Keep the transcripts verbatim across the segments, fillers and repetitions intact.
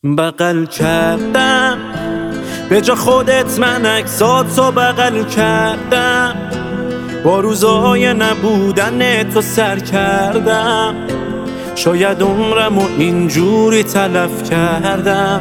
بغل کردم به جا خودت، من عکساتو بغل کردم، با روزای نبودن تو سر کردم. شاید عمرمو اینجوری تلف کردم.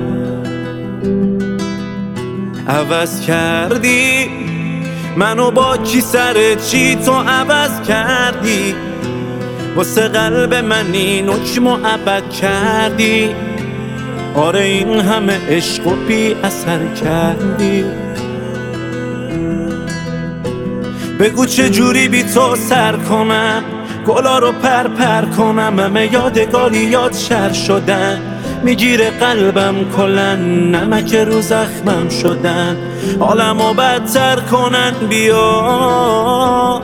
عوض کردی منو، با کی سر چی تو عوض کردی؟ واسه قلب من این حکمو ابد کردی. آره این همه عشق و بی اثر کردی. بگو چه جوری بی تو سر کنم، گلا رو پر پر کنم، همه یادگاری یاد شر شدن، میگیره قلبم کلن، نمک رو زخمم شدن، حالمو بدتر کنن. بیا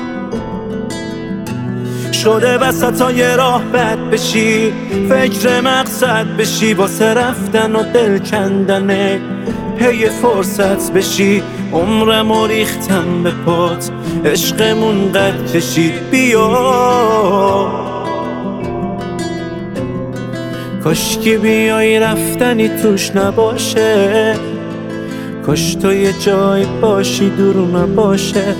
شده وسطای راه بد بشی، فکر مقصد بشی، واسه رفتن و دل کندنه پی فرصت بشی. عمرمو ریختم به پات، عشقمون قد کشید. بیا کاش که بیای رفتنی توش نباشه، کاش تو یه جای باشی دور نباشه،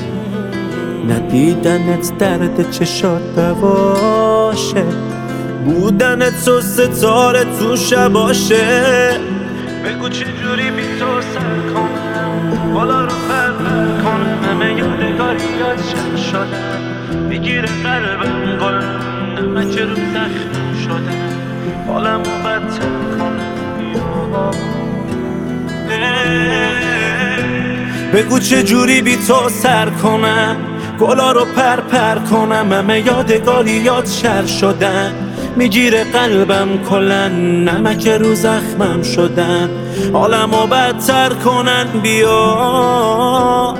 ندیدنت درد چشات بواشه، بودنت تو ستاره تو شباشه. بگو چه جوری بی تو سر کنم، بالا رو پر پر کنم، همه یادگاری یاد شد شدن، میگیره قلبم گلم، نمک رو زخم شدن، حالمو بدتر کنم. بگو چه جوری بی تو سر کنم، گلا رو پر پر کنم، همه یادگاری یاد شر شدن، میگیره قلبم کلن، نمک رو زخمم شدن، حالمو بدتر کنن. بیا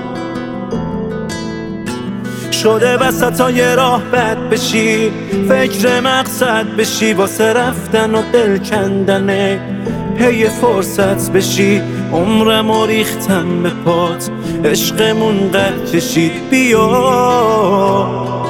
شده وسطای راه بد بشی، فکر مقصد بشی، واسه رفتن و دل کندنه پی فرصت بشی. عمرمو ریختم به پات، عشقمون قد کشید. بیا